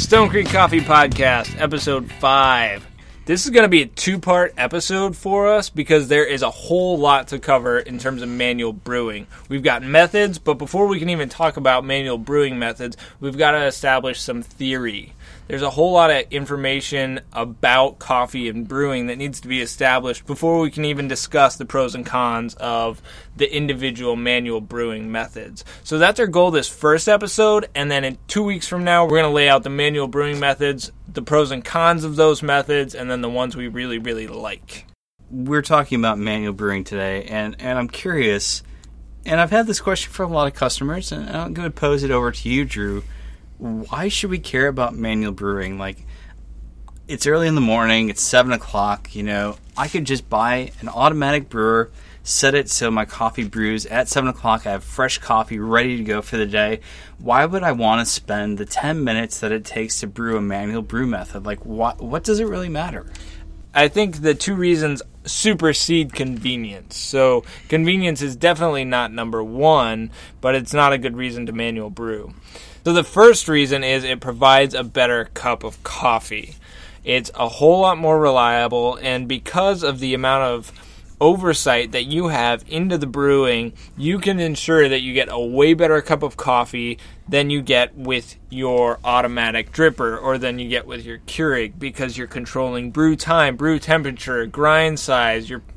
Stone Creek Coffee Podcast, Episode 5. This is going to be a two-part episode for us because there is a whole lot to cover in terms of manual brewing. We've got methods, but before we can even talk about manual brewing methods, we've got to establish some theory. There's a whole lot of information about coffee and brewing that needs to be established before we can even discuss the pros and cons of the individual manual brewing methods. So that's our goal this first episode, and then in 2 weeks from now, we're going to lay out the manual brewing methods, the pros and cons of those methods, and then the ones we really, really like. We're talking about manual brewing today, and I'm curious, and I've had this question from a lot of customers, and I'm going to pose it over to you, Drew. Why should we care about manual brewing? Like, it's early in the morning, it's 7 o'clock, I could just buy an automatic brewer, set it so my coffee brews at 7 o'clock, I have fresh coffee ready to go for the day. Why would I want to spend the 10 minutes that it takes to brew a manual brew method? Like, what does it really matter? I think the two reasons supersede convenience. So convenience is definitely not number one, but it's not a good reason to manual brew. So the first reason is it provides a better cup of coffee. It's a whole lot more reliable, and because of the amount of oversight that you have into the brewing, you can ensure that you get a way better cup of coffee than you get with your automatic dripper or than you get with your Keurig, because you're controlling brew time, brew temperature, grind size, your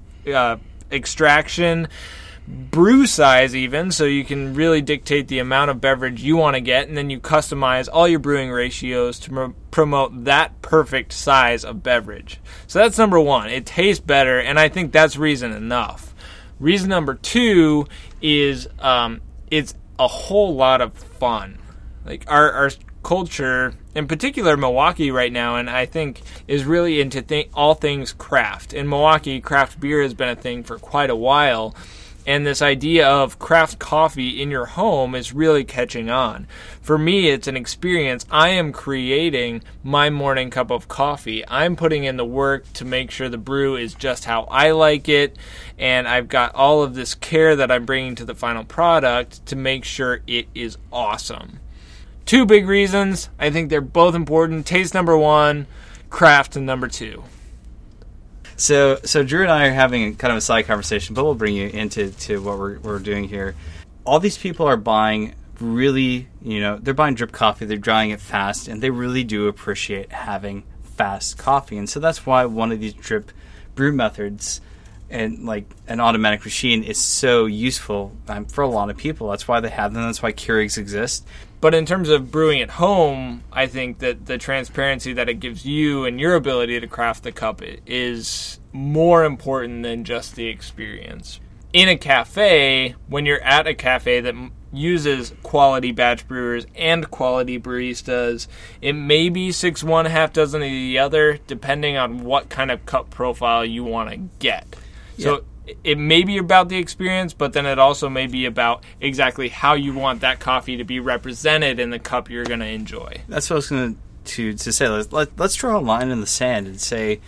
extraction, brew size even, so you can really dictate the amount of beverage you want to get, and then you customize all your brewing ratios to promote that perfect size of beverage. So that's number one. It tastes better, and I think that's reason enough. Reason number two is it's a whole lot of fun. Like our culture, in particular Milwaukee right now, and I think is really into all things craft. In Milwaukee, craft beer has been a thing for quite a while. And this idea of craft coffee in your home is really catching on. For me, it's an experience. I am creating my morning cup of coffee. I'm putting in the work to make sure the brew is just how I like it. And I've got all of this care that I'm bringing to the final product to make sure it is awesome. Two big reasons. I think they're both important. Taste number one, craft number two. So Drew and I are having kind of a side conversation, but we'll bring you into what we're doing here. All these people are buying really, they're buying drip coffee, they're drying it fast, and they really do appreciate having fast coffee. And so that's why one of these drip brew methods and like an automatic machine is so useful for a lot of people. That's why they have them. That's why Keurigs exist. But in terms of brewing at home, I think that the transparency that it gives you and your ability to craft the cup is more important than just the experience. In a cafe, when you're at a cafe that uses quality batch brewers and quality baristas, it may be 6 one, half dozen of the other, depending on what kind of cup profile you want to get. So it may be about the experience, but then it also may be about exactly how you want that coffee to be represented in the cup you're going to enjoy. That's what I was going to say. Let's draw a line in the sand and say,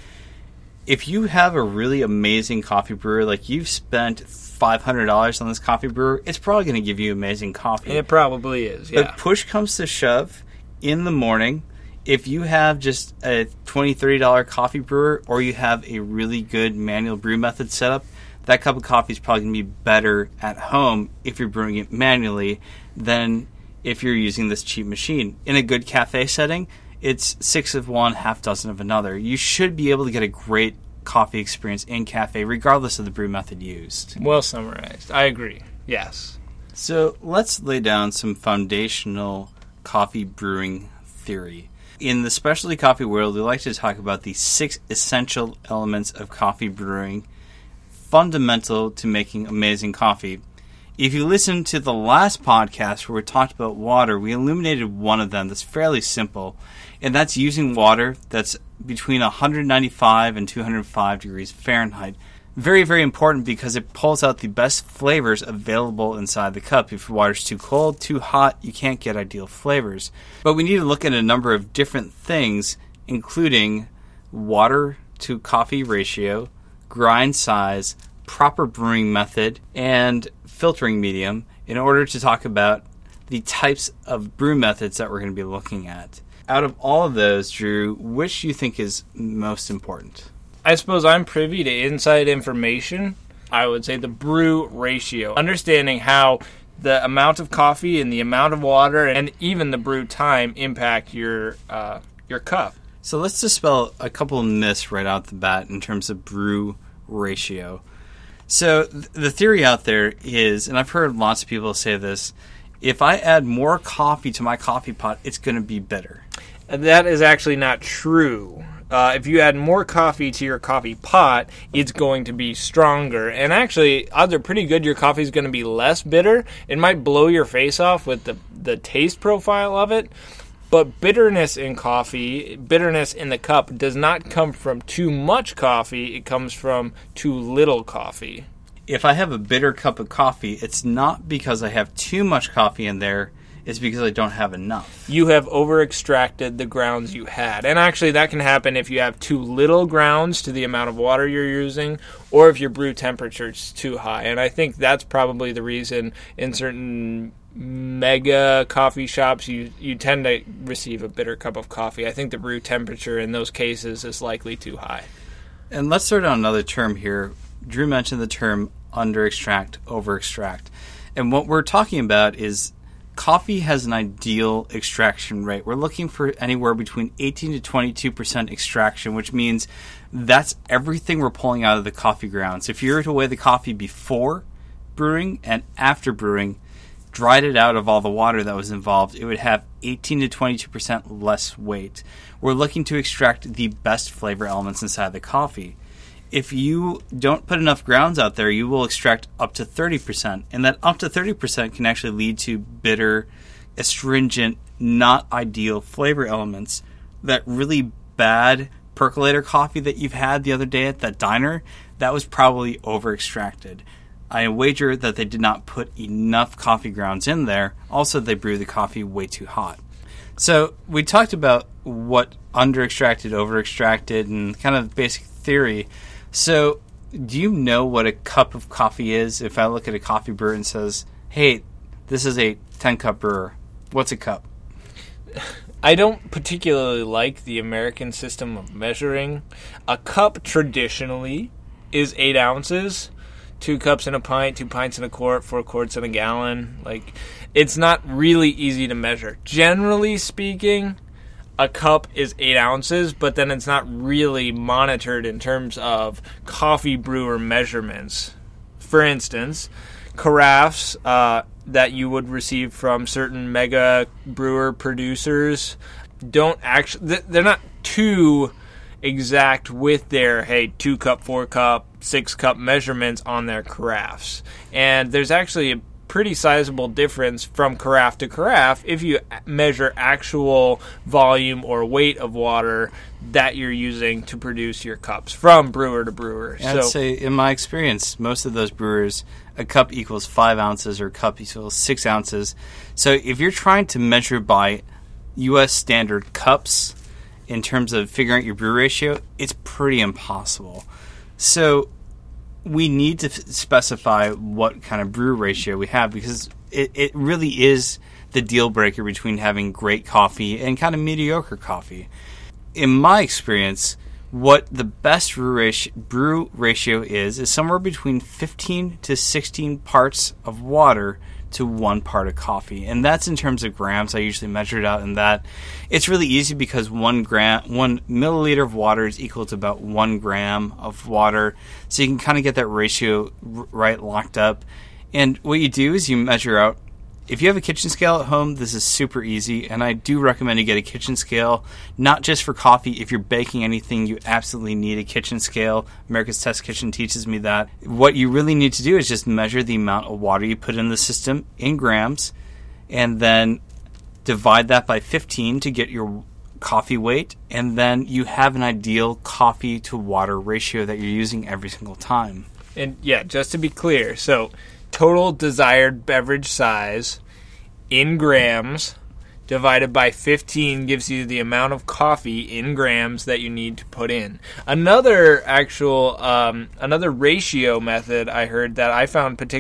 if you have a really amazing coffee brewer, like you've spent $500 on this coffee brewer, it's probably going to give you amazing coffee. It probably is, yeah. But push comes to shove, in the morning, if you have just a $20, $30 coffee brewer, or you have a really good manual brew method setup, that cup of coffee is probably going to be better at home if you're brewing it manually than if you're using this cheap machine. In a good cafe setting, it's 6 of one, half dozen of another. You should be able to get a great coffee experience in cafe, regardless of the brew method used. Well summarized. I agree. Yes. So let's lay down some foundational coffee brewing theory. In the specialty coffee world, we like to talk about the 6 essential elements of coffee brewing, fundamental to making amazing coffee. If you listen to the last podcast where we talked about water, we illuminated one of them that's fairly simple, and that's using water that's between 195 and 205 degrees Fahrenheit. Very, very important because it pulls out the best flavors available inside the cup. If your water's too cold, too hot, you can't get ideal flavors. But we need to look at a number of different things, including water to coffee ratio, grind size, proper brewing method, and filtering medium in order to talk about the types of brew methods that we're going to be looking at. out of all of those, Drew, which do you think is most important? I suppose I'm privy to inside information. I would say the brew ratio. Understanding how the amount of coffee and the amount of water and even the brew time impact your cup. So let's dispel a couple of myths right out the bat in terms of brew ratio. So the theory out there is, and I've heard lots of people say this, if I add more coffee to my coffee pot, it's going to be bitter. That is actually not true. If you add more coffee to your coffee pot, it's going to be stronger. And actually, odds are pretty good your coffee is going to be less bitter. It might blow your face off with the taste profile of it. But bitterness in coffee, bitterness in the cup, does not come from too much coffee. It comes from too little coffee. If I have a bitter cup of coffee, it's not because I have too much coffee in there. It's because I don't have enough. You have over-extracted the grounds you had. And actually, that can happen if you have too little grounds to the amount of water you're using, or if your brew temperature is too high. And I think that's probably the reason in certain mega coffee shops you tend to receive a bitter cup of coffee. I think the brew temperature in those cases is likely too high. And let's throw down another term here. Drew mentioned the term under-extract, over-extract. And what we're talking about is coffee has an ideal extraction rate. We're looking for anywhere between 18 to 22% extraction, which means that's everything we're pulling out of the coffee grounds. If you were to weigh the coffee before brewing and after brewing, dried it out of all the water that was involved, it would have 18 to 22% less weight. We're looking to extract the best flavor elements inside the coffee. If you don't put enough grounds out there, you will extract up to 30%. And that up to 30% can actually lead to bitter, astringent, not ideal flavor elements. That really bad percolator coffee that you've had the other day at that diner, that was probably over-extracted. I wager that they did not put enough coffee grounds in there. Also, they brew the coffee way too hot. So we talked about what under-extracted, over-extracted, and kind of basic theory. So do you know what a cup of coffee is? If I look at a coffee brewer and says, hey, this is a 10-cup brewer, what's a cup? I don't particularly like the American system of measuring. A cup traditionally is 8 ounces. 2 cups in a pint, 2 pints in a quart, 4 quarts in a gallon. Like, it's not really easy to measure. Generally speaking, a cup is 8 ounces, but then it's not really monitored in terms of coffee brewer measurements. For instance, carafes that you would receive from certain mega brewer producers don't actually, they're not too exact with their 2 cup, 4 cup, 6 cup measurements on their carafes. And there's actually a pretty sizable difference from carafe to carafe if you measure actual volume or weight of water that you're using to produce your cups from brewer to brewer. I'd say, in my experience, most of those brewers, a cup equals 5 ounces or a cup equals 6 ounces. So if you're trying to measure by U.S. standard cups in terms of figuring out your brew ratio, it's pretty impossible. So we need to specify what kind of brew ratio we have, because it really is the deal breaker between having great coffee and kind of mediocre coffee. In my experience, what the best brew ratio is somewhere between 15 to 16 parts of water to 1 part of coffee. And that's in terms of grams. I usually measure it out in that. It's really easy because 1 milliliter of water is equal to about 1 gram of water. So you can kind of get that ratio right locked up. And what you do is you measure out. If you have a kitchen scale at home, this is super easy, and I do recommend you get a kitchen scale, not just for coffee. If you're baking anything, you absolutely need a kitchen scale. America's Test Kitchen teaches me that. What you really need to do is just measure the amount of water you put in the system in grams, and then divide that by 15 to get your coffee weight, and then you have an ideal coffee to water ratio that you're using every single time. And yeah, just to be clear, so total desired beverage size in grams divided by 15 gives you the amount of coffee in grams that you need to put in. Another ratio method I heard that I found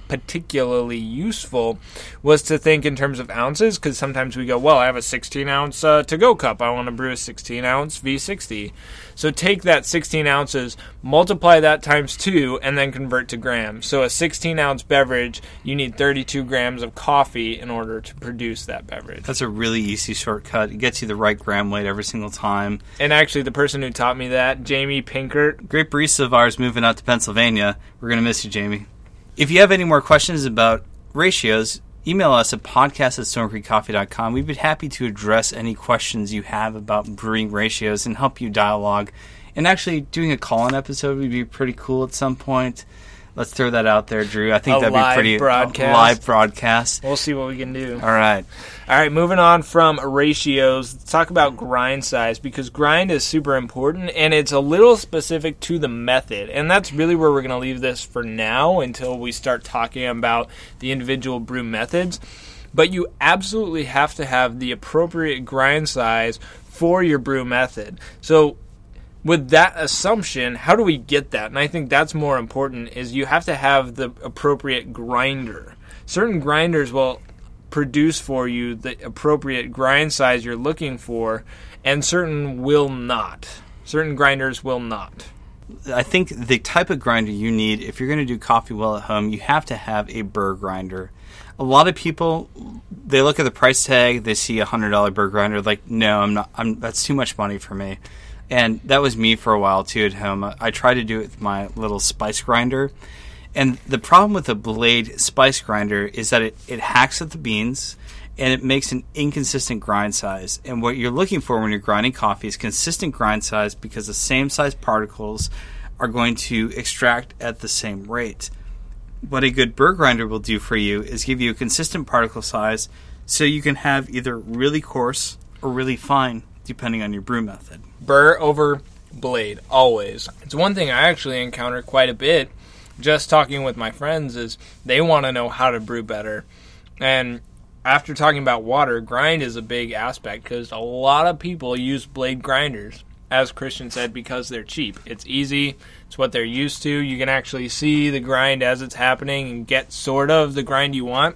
particularly useful was to think in terms of ounces, because sometimes we go, well, I have a 16-ounce to-go cup. I want to brew a 16-ounce V60. So take that 16 ounces, multiply that times 2, and then convert to grams. So a 16-ounce beverage, you need 32 grams of coffee in order to produce that beverage. That's a really easy shortcut. It gets you the right gram weight every single time. And actually, the person who taught me that, Jamie Pinkert. Great barista of ours moving out to Pennsylvania. We're going to miss you, Jamie. If you have any more questions about ratios, email us at podcast@StoneCreekCoffee.com. We'd be happy to address any questions you have about brewing ratios and help you dialogue. And actually, doing a call-in episode would be pretty cool at some point. Let's throw that out there, Drew. I think that'd be pretty broadcast. Live broadcast. We'll see what we can do. All right, moving on from ratios, let's talk about grind size, because grind is super important, and it's a little specific to the method. And that's really where we're going to leave this for now until we start talking about the individual brew methods. But you absolutely have to have the appropriate grind size for your brew method. So with that assumption, how do we get that? And I think that's more important, is you have to have the appropriate grinder. Certain grinders will produce for you the appropriate grind size you're looking for, and certain will not. Certain grinders will not. I think the type of grinder you need, if you're going to do coffee well at home, you have to have a burr grinder. A lot of people, they look at the price tag, they see a $100 burr grinder, like, no, I'm not. That's too much money for me. And that was me for a while, too, at home. I tried to do it with my little spice grinder. And the problem with a Blade spice grinder is that it hacks at the beans, and it makes an inconsistent grind size. And what you're looking for when you're grinding coffee is consistent grind size, because the same size particles are going to extract at the same rate. What a good burr grinder will do for you is give you a consistent particle size so you can have either really coarse or really fine, depending on your brew method. Burr over Blade, always. It's one thing I actually encounter quite a bit just talking with my friends, is they want to know how to brew better. And after talking about water, grind is a big aspect, because a lot of people use Blade grinders, as Christian said, because they're cheap. It's easy. It's what they're used to. You can actually see the grind as it's happening and get sort of the grind you want.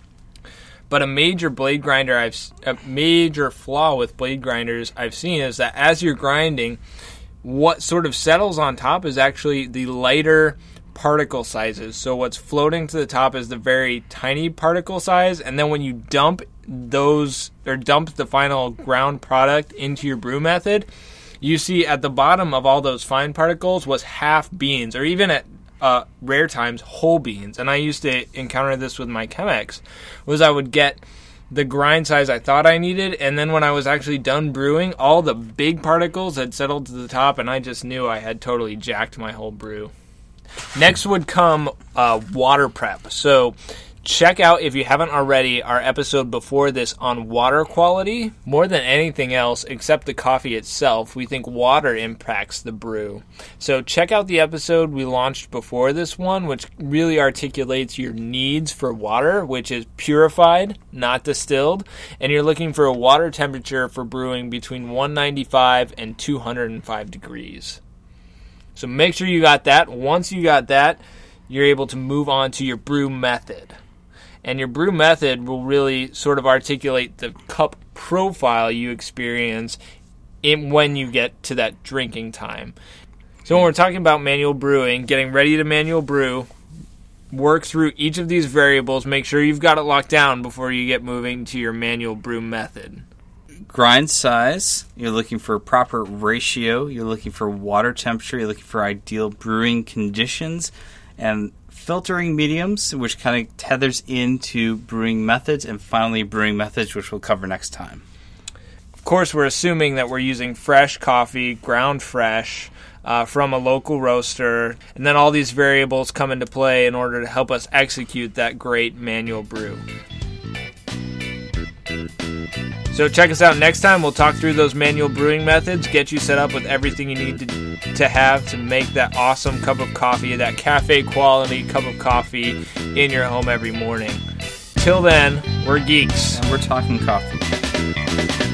But a major flaw with blade grinders I've seen is that as you're grinding, what sort of settles on top is actually the lighter particle sizes. So what's floating to the top is the very tiny particle size, and then when you dump the final ground product into your brew method, you see at the bottom of all those fine particles was half beans, or even at rare times whole beans. And I used to encounter this with my Chemex, was I would get the grind size I thought I needed, and then when I was actually done brewing, all the big particles had settled to the top, and I just knew I had totally jacked my whole brew. Next would come water prep. So check out, if you haven't already, our episode before this on water quality. More than anything else, except the coffee itself, we think water impacts the brew. So check out the episode we launched before this one, which really articulates your needs for water, which is purified, not distilled, and you're looking for a water temperature for brewing between 195 and 205 degrees. So make sure you got that. Once you got that, you're able to move on to your brew method. And your brew method will really sort of articulate the cup profile you experience when you get to that drinking time. So when we're talking about manual brewing, getting ready to manual brew, work through each of these variables. Make sure you've got it locked down before you get moving to your manual brew method. Grind size, you're looking for proper ratio, you're looking for water temperature, you're looking for ideal brewing conditions, and filtering mediums, which kind of tethers into brewing methods, and finally brewing methods, which we'll cover next time. Of course, we're assuming that we're using fresh coffee, ground fresh, from a local roaster, and then all these variables come into play in order to help us execute that great manual brew. So check us out next time. We'll talk through those manual brewing methods, get you set up with everything you need to have to make that awesome cup of coffee, that cafe quality cup of coffee in your home every morning. Till then, we're geeks. And we're talking coffee.